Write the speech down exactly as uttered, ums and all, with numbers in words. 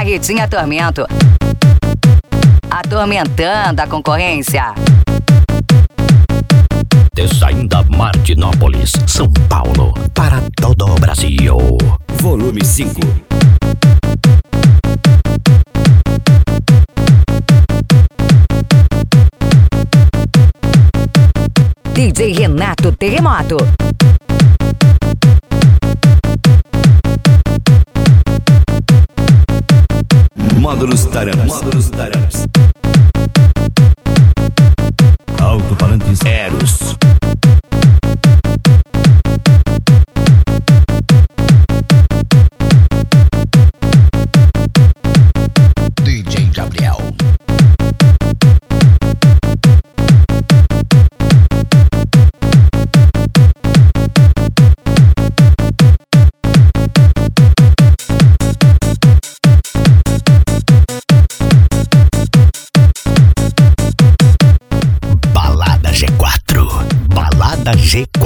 Barretinha Tormento, atormentando a concorrência. Saindo Martinópolis, São Paulo, para todo o Brasil. Volume cinco. D J Renato Terremoto. Módulos Taramas. Módulos Taramas. Alto-falantes Eros. D J Gabriel. Balada G quatro. Balada G quatro.